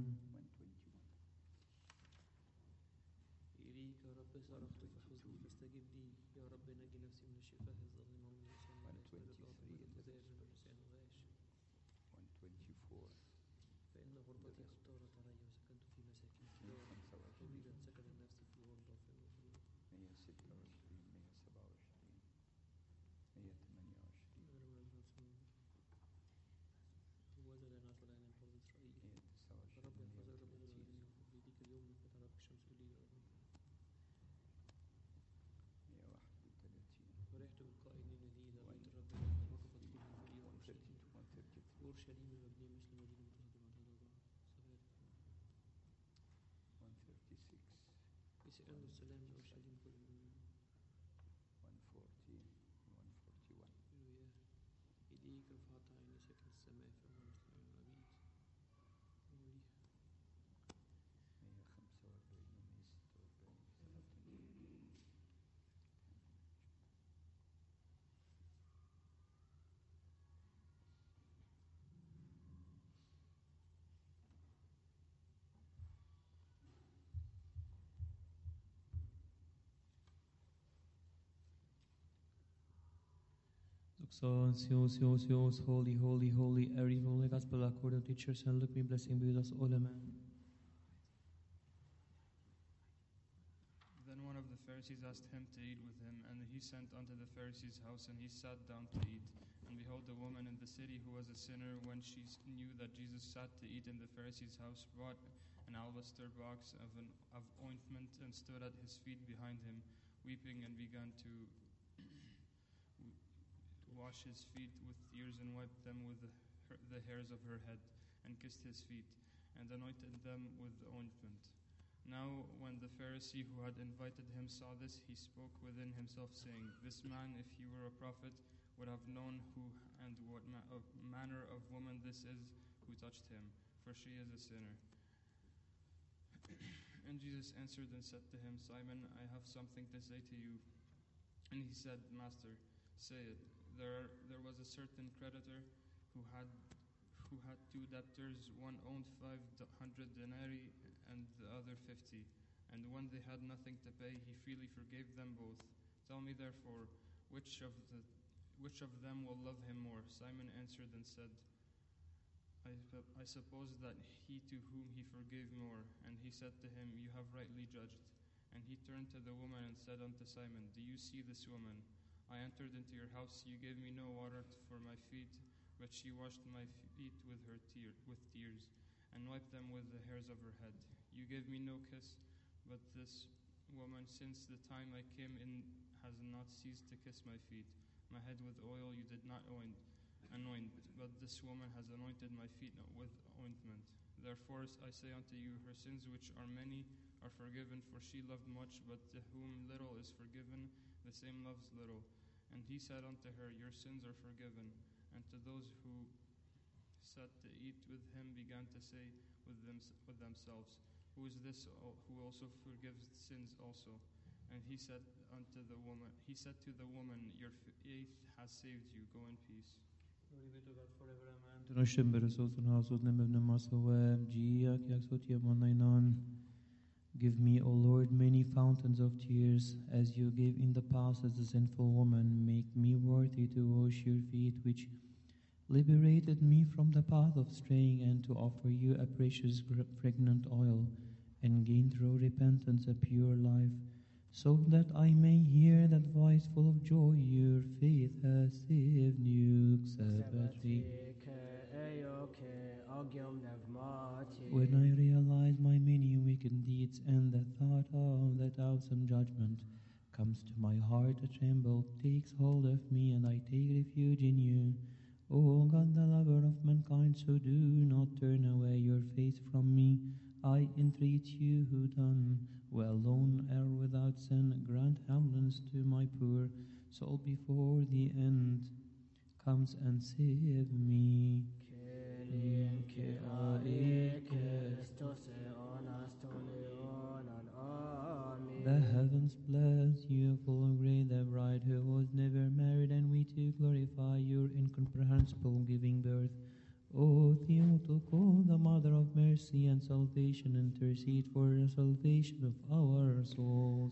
So, so, so, so, holy, holy, holy, every holy gospel according to teachers, and look me blessing be with us all, amen. Then one of the Pharisees asked him to eat with him, and he sent unto the Pharisee's house, and he sat down to eat. And behold, a woman in the city who was a sinner, when she knew that Jesus sat to eat in the Pharisee's house, brought an alabaster box of, an, of ointment, and stood at his feet behind him, weeping, and began to wash his feet with tears, and wiped them with the, her, the hairs of her head, and kissed his feet, and anointed them with the ointment. Now when the Pharisee who had invited him saw this, he spoke within himself, saying, This man, if he were a prophet, would have known who and what ma- of manner of woman this is who touched him, for she is a sinner. And Jesus answered and said to him, Simon, I have something to say to you. And he said, Master, say it. There, there was a certain creditor who had who had two debtors. One owned five hundred denarii and the other fifty. And when they had nothing to pay, he freely forgave them both. Tell me therefore, which of the which of them will love him more? Simon answered and said, I, I suppose that he to whom he forgave more. And he said to him, You have rightly judged. And he turned to the woman and said unto Simon, Do you see this woman? I entered into your house, you gave me no water for my feet, but she washed my feet with her tear, with tears, and wiped them with the hairs of her head. You gave me no kiss, but this woman, since the time I came in, has not ceased to kiss my feet. My head with oil you did not oint, anoint, but this woman has anointed my feet with ointment. Therefore I say unto you, her sins, which are many, are forgiven, for she loved much, but to whom little is forgiven, the same loves little. And he said unto her, Your sins are forgiven. And to those who sat to eat with him began to say with, them, with themselves, Who is this who also forgives sins also? And he said unto the woman, he said to the woman, Your faith has saved you. Go in peace. Glory be to God forever, amen. To nashim beresos and household name of Namasawe, Gia, Kiaksoti, Amanainan. Give me, O Lord, many fountains of tears, as you gave in the past as a sinful woman. Make me worthy to wash your feet, which liberated me from the path of straying, and to offer you a precious fragrant oil, and gain through repentance a pure life, so that I may hear that voice full of joy, your faith has saved you. When I realize my many wicked deeds, and the thought of that awesome judgment comes to my heart, a tremble takes hold of me, and I take refuge in you. O God, the lover of mankind, so do not turn away your face from me, I entreat you who done well alone ere without sin, grant hamlins to my poor soul before the end comes and save me. The heavens bless you, full and great, the bride who was never married, and we too glorify your incomprehensible giving birth. O Theotokos, the Mother of mercy and salvation, intercede for the salvation of our souls.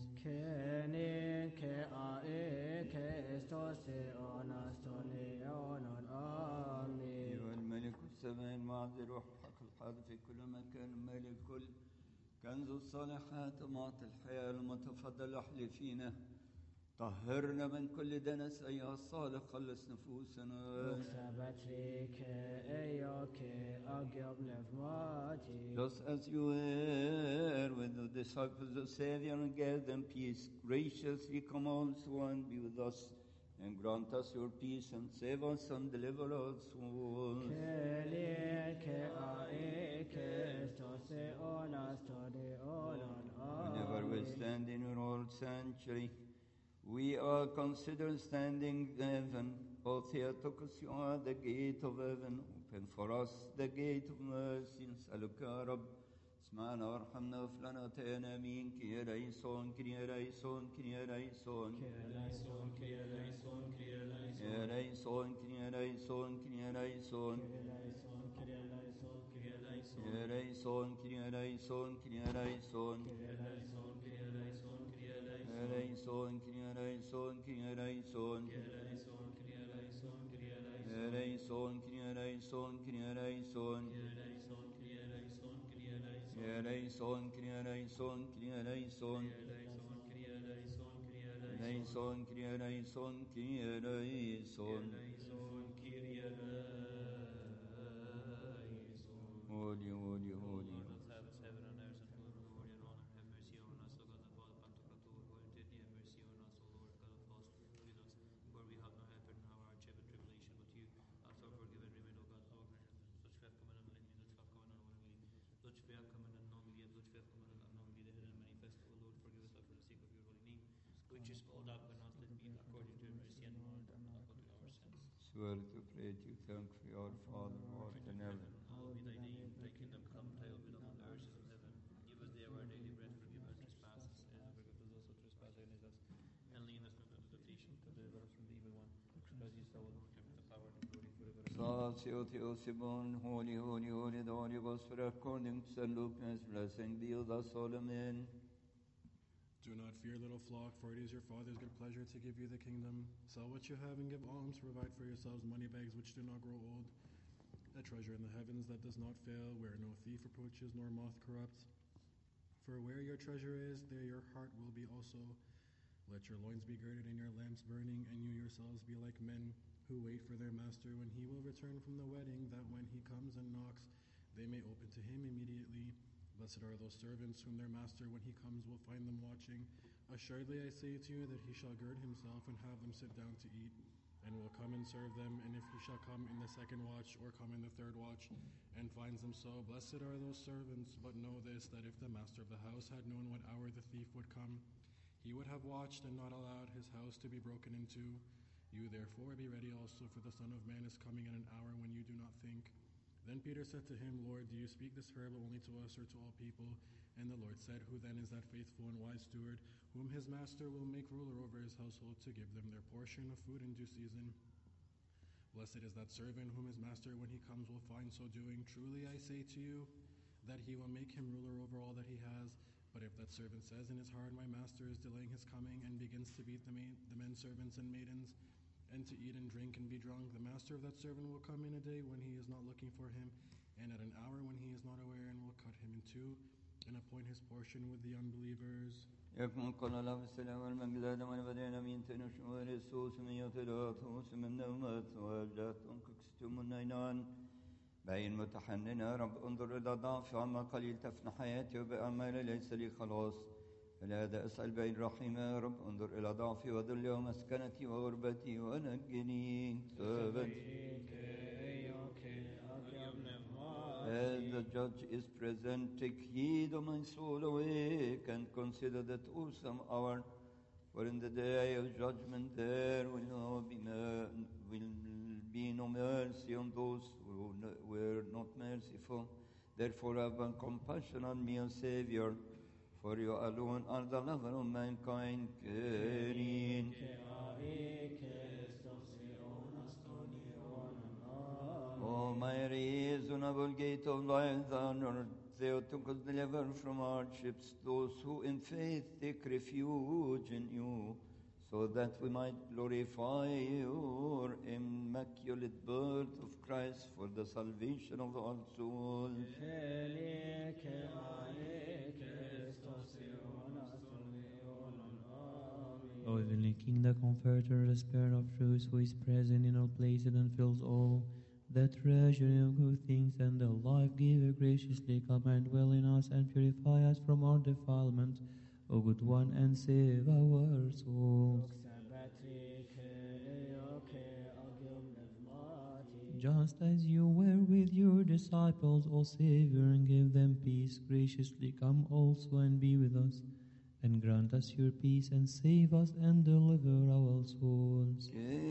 أيها الملك السماء المعذر وحق الحاضر في كل مكان، مالك الكل، كنز الصالحات، معطي الحياة المتفضل، احلي فينا، طهرنا من كل دنس أيها الصالح، خلص نفوسنا. Just as you were with the disciples of Savior and gave them peace, graciously come also and be with us, and grant us your peace, and save us and deliver our souls. Whenever we stand in your old sanctuary, we are considered standing in heaven. O Theotokos, you are the gate of heaven. Open for us the gate of mercy. نسألك يا رب اسمعنا وارحمنا وفلنا تينا امين. كي ريسون كي ريسون كي ريسون كي ريسون كي ريسون كي ريسون كي ريسون كي ريسون كي ريسون كي ريسون كي ريسون Eleison, Kyrie eleison, Kyrie eleison, eleison, Kyrie eleison, Kyrie eleison, eleison, Kyrie eleison, Kyrie eleison, eleison, Kyrie eleison, Kyrie eleison. Holy, holy, holy. Swear to pray to you, thank for your Father, who art in heaven. Hallowed be thy name, thy kingdom come, thy will be done on earth as in heaven. Give us daily our daily bread, forgive our trespasses, as we forgive those who trespass against us. And lead us not into temptation, but deliver us from the evil one. Because you saw the kingdom, the power, and the glory forever. Sacio Theosibon, holy, holy, holy, the Holy Gospel according to Saint Luke, and his blessing be with us all, amen. Do not fear, little flock, for it is your Father's good pleasure to give you the kingdom. Sell what you have and give alms, provide for yourselves money bags which do not grow old, a treasure in the heavens that does not fail, where no thief approaches nor moth corrupts. For where your treasure is, there your heart will be also. Let your loins be girded and your lamps burning, and you yourselves be like men who wait for their master when he will return from the wedding, that when he comes and knocks, they may open to him immediately. Blessed are those servants whom their master, when he comes, will find them watching. Assuredly I say to you that he shall gird himself and have them sit down to eat, and will come and serve them. And if he shall come in the second watch, or come in the third watch, and finds them so, blessed are those servants. But know this, that if the master of the house had known what hour the thief would come, he would have watched and not allowed his house to be broken into. You therefore be ready also, for the Son of Man is coming at an hour when you do not think. Then Peter said to him, Lord, do you speak this parable only to us or to all people? And the Lord said, Who then is that faithful and wise steward, whom his master will make ruler over his household, to give them their portion of food in due season? Blessed is that servant whom his master, when he comes, will find so doing. Truly I say to you, that he will make him ruler over all that he has. But if that servant says in his heart, My master is delaying his coming, and begins to beat the, maid, the men servants and maidens, and to eat and drink and be drunk, the master of that servant will come in a day when he is not looking for him, and at an hour when he is not aware, and will cut him in two, and appoint his portion with the unbelievers. يكمن قال الله بالسلام والمجد آدم ونبدأنا من تنشم ورسوس من يطلعتوس من نومات وأبلاتهم ككستم النينان بين متحنن يا رب انظر إلى ضعف عما قليل تفنى حياتي وبأعمال ليس لي خلاص. فلهذا أسأل بين رحيم يا رب انظر إلى ضعفي وذلي ومسكنتي وغربتي ونجني. As the judge is present, take heed, O my soul, awake, and consider that awesome hour. For in the day of judgment there will, no be, mer- will be no mercy on those who n- were not merciful. Therefore have compassion on me, O Savior, for you alone are the lover of mankind. Kyrie. O my reasonable gate of life, honor, Theotokos, deliver from hardships those who in faith take refuge in you, so that we might glorify your immaculate birth of Christ for the salvation of all souls. O heavenly King, the Comforter, the Spirit of truth, who is present in all places and fills all, the treasury of good things and the life-giver, graciously come and dwell in us and purify us from our defilement, O good one, and save our souls. Just as you were with your disciples, O Savior, and gave them peace, graciously come also and be with us, and grant us your peace, and save us and deliver our souls.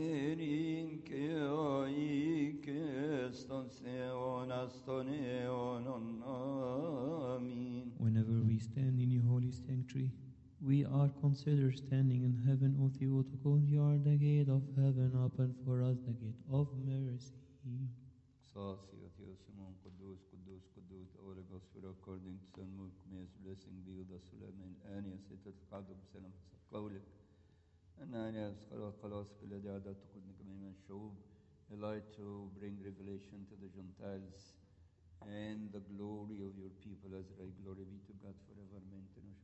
Whenever we stand in your holy sanctuary, we are considered standing in heaven, O Theotokos. You are the gate of heaven, open for us the gate of mercy. Sasio, Theosimon, Kudus, Kudus, Kudus, Holy Gospel according to Saint Luke, may his blessing be with us, Amen. Anias, it is Kadum, Senam, Sakaulik, and Anias, Kalos, Piladiada, to Kudnikamim, Show, a light to bring revelation to the Gentiles, and the glory of your people, as right glory be to God forever. Amen.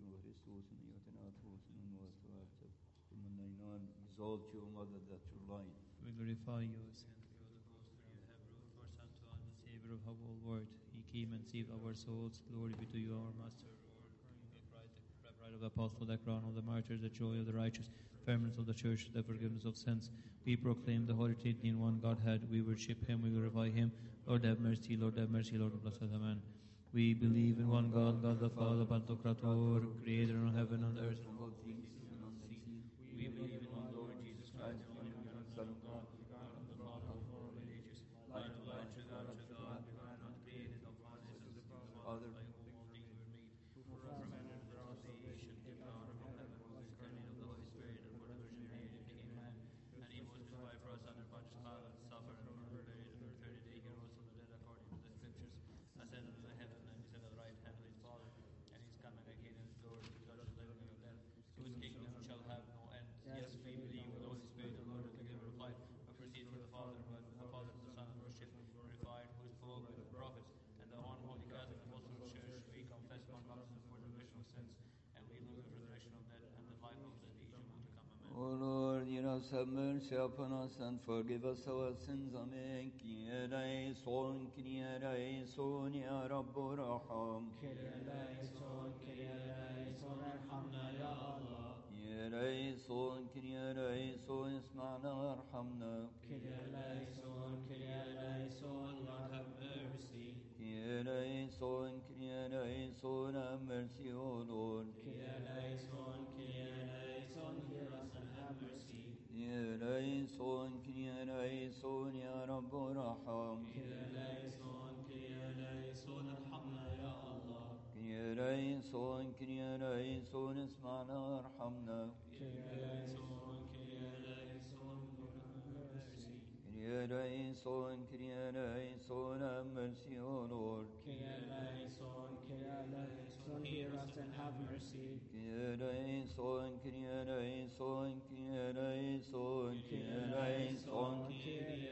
Exalt you, Mother, that your light. We glorify you, Saint Theotokos, for you have ruled for us unto us, the Savior of the whole world. He came and saved our souls. Glory be to you, our Master, Lord, the Christ, the bride of the apostle, the crown of the martyrs, the joy of the righteous, firmness of the church, the forgiveness of sins. We proclaim the Holy Trinity in one Godhead. We worship him, we glorify him. Lord have mercy, Lord have mercy, Lord bless us, Amen. We believe in one God, God the Father, Pantocrator, creator of heaven and earth and all things seen and unseen. We believe in one Lord Jesus Christ, the only begotten Son of God, begotten of the Father before all ages, light of light, true God, true God, divine, not created of one essence, the Father, by whom all things were made, who from heaven and without creation came down from heaven, was incarnate of the Holy Spirit, and for the Virgin Mary became man, and he was crucified for us under Pontius Pilate, suffered and was buried, and on the third day he rose from the dead according to the Scriptures, ascended into heaven, and is at the right hand of his Father, and he is coming again in his glory to judge the living and the dead, whose kingdom shall have no end. Yes, we believe in the Holy Spirit, the Lord, the giver of life, who proceeds from the Father, who has the Father, the Son, worship, purified, who is spoke with the prophets, and the one holy Catholic Apostolic Church. We confess one baptism for the remission of sins, and we believe in the resurrection of dead and the life of the age of to come. Amen. O Lord, hear us, have mercy upon us, and forgive us our sins. Amen. Kyrie eleison, Kyrie eleison, ya Rabbu raham. Kyrie eleison, Kyrie eleison, ارحمنا يا الله. Kyrie eleison, Kyrie eleison, اسمعنا وارحمنا. Kyrie eleison, Kyrie eleison, Lord have mercy. Kyrie eleison, Kyrie eleison, have mercy, O Lord. Kyrie eleison, Kyrie eleison, hear us and have mercy. Kyrie eleison, Kyrie eleison, ya Rabbu raham. Kyrie eleison, Kyrie eleison, ارحمنا يا الله. Kyrie eleison, Kyrie eleison, اسمعنا وارحمنا. Kyrie eleison, Kyrie eleison, Lord have mercy. Kyrie eleison, Kyrie eleison, have mercy, O Lord. Kyrie eleison, Kyrie eleison, hear us and have mercy. Kyrie eleison, Kyrie eleison, Kyrie eleison, Kyrie eleison, Kyrie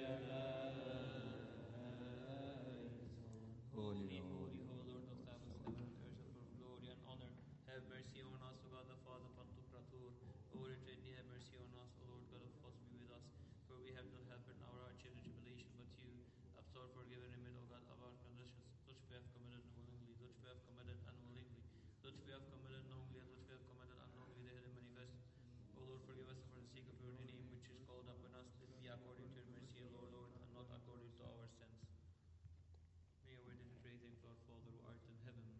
Holy, holy, holy Lord of heavens, heaven and earth, full of glory and honor, have mercy on us, O God the Father, Pantocrator. Holy Trinity, have mercy on us, O Lord God of hosts, be with us. For we have no helper in our hardship and tribulation, but you. Absorb, forgive, and remit, O God, of our conditions, which we have committed willingly, which we have committed unwillingly, which we have committed knowingly, and which we have committed unknowingly, the hidden manifest. O Lord, forgive us for the sake of your name, which is called upon us. Let it be according to your mercy, O Lord, Lord, and not according to our sins. May our demonstrate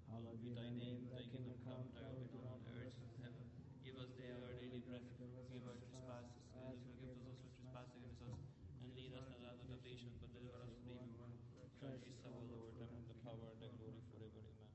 Hallowed be thy name, thy kingdom come, thy will be done on earth as in heaven. Give us daily our daily bread, forgive our trespasses, as we forgive those who trespass against us. And lead us not into temptation, but deliver us from evil one. For thine is the power, Lord, and the power and the glory forever. Amen.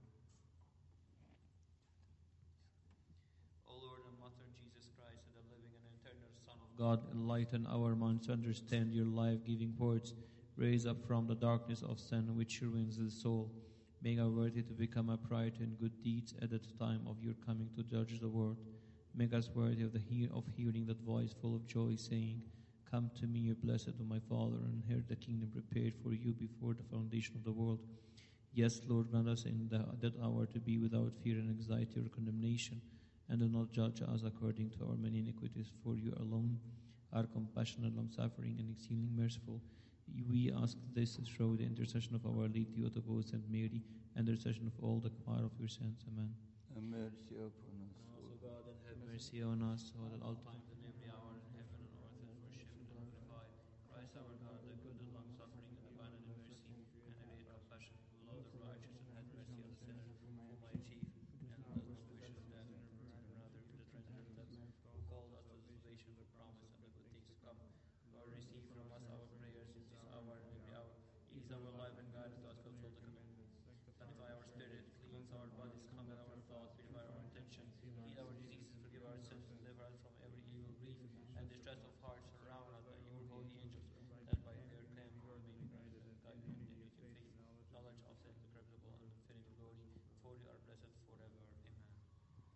O Lord and Master Jesus Christ, and the living and eternal Son of God, enlighten our minds to understand your life-giving words. Raise up from the darkness of sin which ruins the soul. Make us worthy to become a pride in good deeds at the time of your coming to judge the world. Make us worthy of the hear of hearing that voice full of joy, saying, Come to me, you blessed of my Father, and inherit the kingdom prepared for you before the foundation of the world. Yes, Lord, grant us in the, that hour to be without fear and anxiety or condemnation, and do not judge us according to our many iniquities, for you alone are compassionate, long-suffering, and exceedingly merciful. We ask this through the intercession of our Lady Theotokos and Mary, and the intercession of all the choir of your saints. Amen. Have mercy upon us, And also Lord. God, and have mercy on us, so that all times and every hour in heaven and earth is worshipped and glorified. Christ our God, the good and long-suffering, and abundant in mercy, and in great compassion.